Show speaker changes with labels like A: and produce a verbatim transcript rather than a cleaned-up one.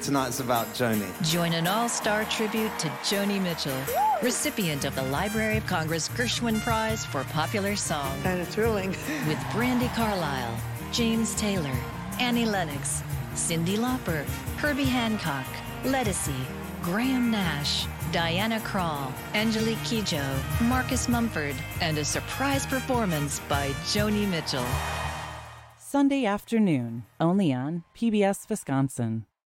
A: tonight's about Joni.
B: Join an all-star tribute to Joni Mitchell, recipient of the Library of Congress Gershwin Prize for Popular Song.
C: Kind of thrilling.
B: With Brandi Carlile, James Taylor, Annie Lennox, Cyndi Lauper, Herbie Hancock, Ledisi, Graham Nash, Diana Krall, Angelique Kidjo, Marcus Mumford, and a surprise performance by Joni Mitchell.
D: Sunday afternoon, only on P B S Wisconsin.